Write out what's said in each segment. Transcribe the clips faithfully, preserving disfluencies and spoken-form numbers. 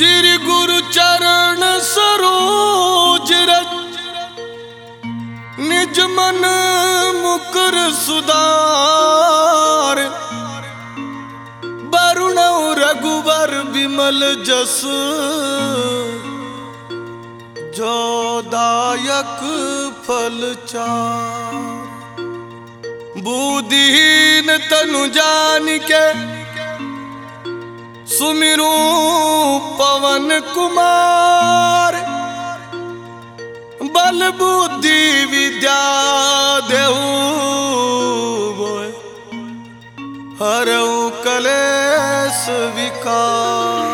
श्री गुरु चरण सरोज रज निज मन मुकुर सुधार वरुण रघुवर विमल जस जो दायक फल चार। बुद्धिहीन तनु जानिके सुमिरू पवन कुमार बल बुद्धि विद्या देहु हरऊ कलेश विकार।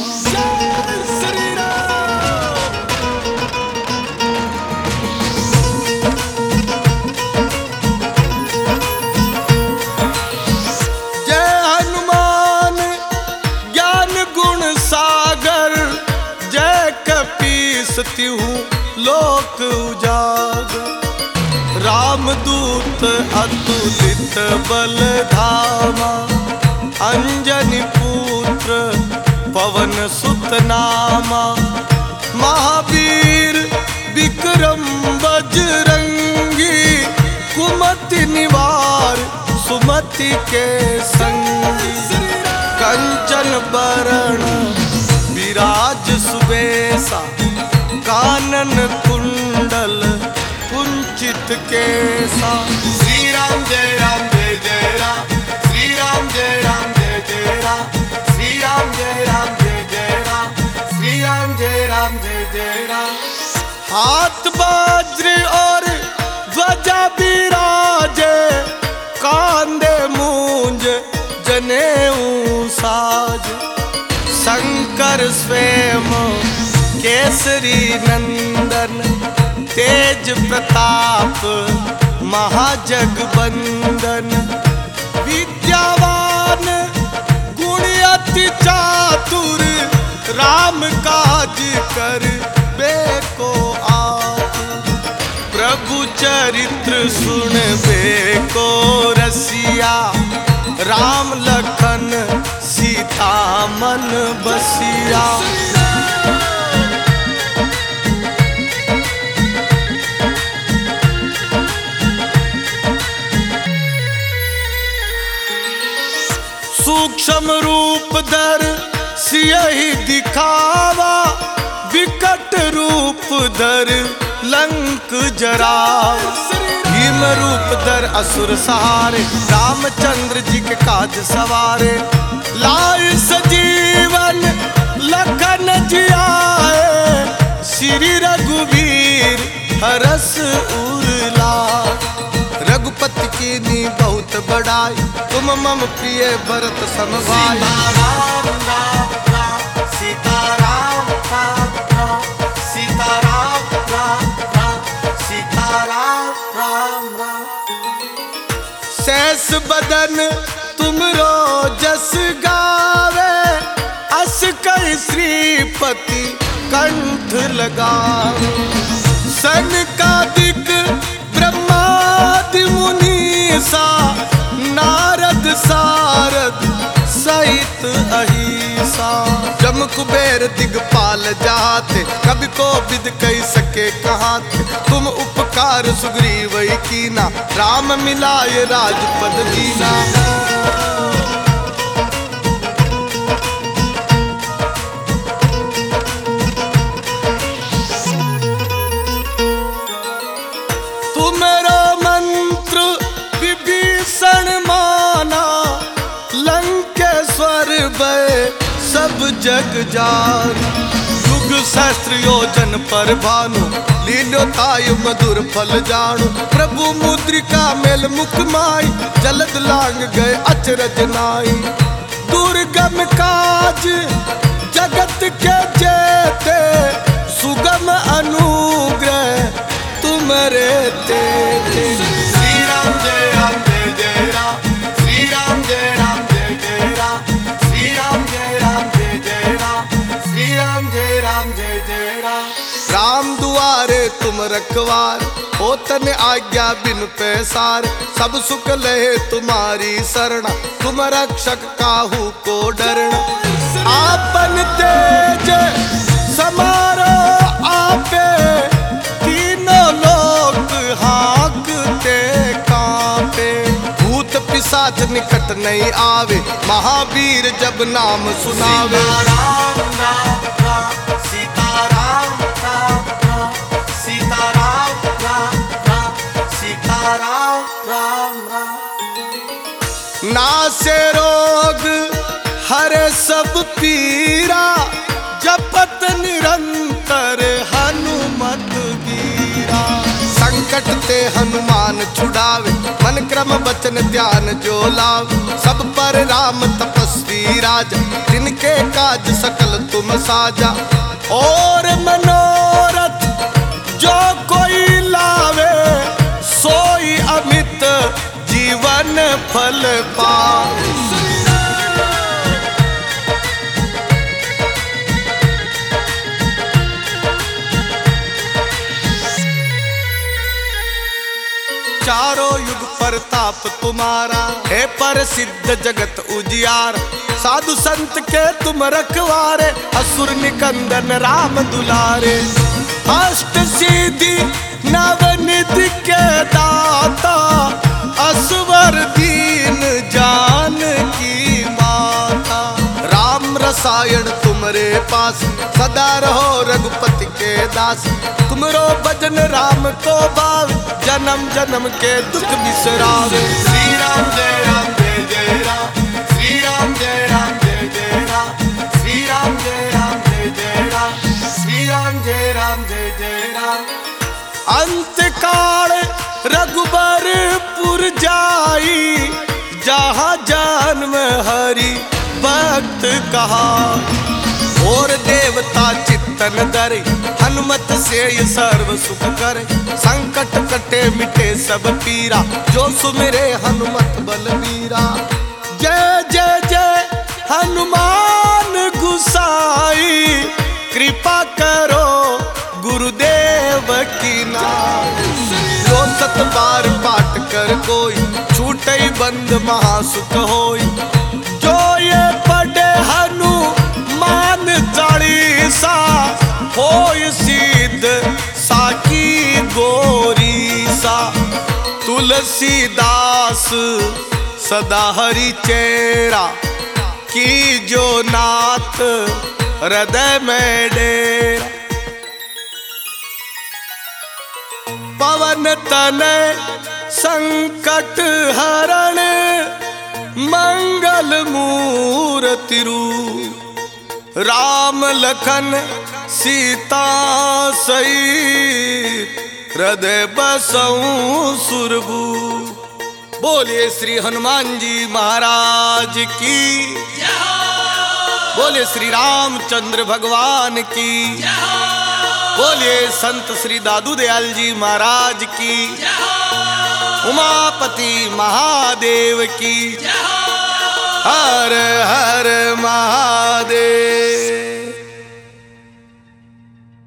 लोक उजागर रामदूत अतुलित बल धामा अंजनी पुत्र पवन सुत नामा। महावीर विक्रम बजरंगी कुमति निवार सुमति के संगी। कंचन बरण विराज सुबेसा कानन कुंडल कुंचित केसा। श्री राम जय राम जय जय राम श्री राम जय राम जय जय राम श्री राम जय राम जय जय राम श्री राम जय राम जय जय राम। हाथ वज्र और ध्वजा विराजे कांधे मूंज जनेऊ साज। शंकर स्वयं केसरी नंदन तेज प्रताप महाजगबंदन। विद्यावान गुण अति चातुर राम काज कर बेको आतुर। प्रभु चरित्र सुन बेको रसिया राम लखन सीता मन बसिया। सूक्ष्म रूप धर सियहि दिखावा विकट रूप धर लंक जरावा। भीम रूप धर असुर सहारे रामचंद्र जी के काज सवारे। लाए सजीवन लखन जियाए श्री रघुवीर हरस उर लाए। रघुपति कीन्ही बहुत बड़ाई तुम मम प्रिय भरत सम भाई। राम राम राम सीता राम राम राम सीता राम राम राम सीता राम राम राम। शेष बदन तुमरो जस गावे अस कहि श्रीपति कंठ लगावे। सनकादिक ब्रह्मादि मुनीसा नारद सारद सहित अहिसा। जम कुबेर दिगपाल जाते कभी को विद कही सके कहाते। तुम उपकार सुग्रीव कीना राम मिलाए राजपद दीना। सब जग जार युग सहस्त्र योजन पर भानु लीलो ताय मधुर फल जानु। प्रभु मुद्रिका मेल मुख माई जलद लांग गए अचरज नाई। दुर्गम काज जगत के जेते सुगम अनुग्रह तुमरे तेते। श्री राम जय राम जय जय राम श्री राम जय राम जय जय राम श्री राम जय राम जय जय राम श्री राम जय राम जय जय राम। राम दुआरे तुम रखवार हो तन आज्ञा बिन पैसार। सब सुख लहे तुम्हारी शरण तुम रक्षक काहू को डरना। आपन तेज नहीं आवे, महावीर जब नाम सुनावे। राम राम राम सीता राम राम राम सीता राम राम राम सीता राम राम राम। नासे रोग हरे सब पीरा, जपत निरंतर हनुमत वीरा। संकट ते हनुमान छुड़ावे, मन क्रम वचन ध्यान जो लावे। सब पर राम तपस्वी राजा, जिनके काज सकल तुम साजा। और मनोरथ जो कोई लावे, सोई अमित जीवन फल पावे। चारों युग प्रताप तुम्हारा, है प्रसिद्ध जगत उजियार। साधु संत के तुम रखवारे, असुर निकंदन राम दुलारे। अष्ट सिद्धि नवनिधि के दाता, असवर दीन जानकी माता। राम रसायन तुमरे पास, सदा रहो रघुपति के दास। तुमरो भजन राम को भाव, जन्म जन्म के दुख बिसरावे। श्री राम जय राम जय जय राम, श्री राम जय राम जय जय राम, श्री राम जय राम जय जय राम, श्री राम जय राम जय जय राम। अंत काल रघुबरपुर जाई, जहाँ जन्म हरि भक्त कहा। और देवता चित्तन धरे, हनुमत से ये सर्व सुख करे। संकट कटे मिटे सब पीरा, जो सुमिरे हनुमत बलबीरा। जय जय जय हनुमान गुसाई, कृपा करो गुरुदेव की नाई। जो सत बार पाठ कर कोई, छूटई बंद महासुख होई। जो ये पढ़े हनुमान चालीसा, होय सिद्ध साकी गोरी सा। तुलसीदास सदा हरि चेरा, की जो नाथ हृदय में डेरा। पवन तनय संकट हरण, मंगल मूर्ति रूप। राम लखन सीता सहित, हृदय बसऊं सुरभू। बोलिए श्री हनुमान जी महाराज की, बोलिए श्री रामचंद्र भगवान की, बोलिए संत श्री दादू दयाल जी महाराज की, उमापति महादेव की। हर हर महादेव।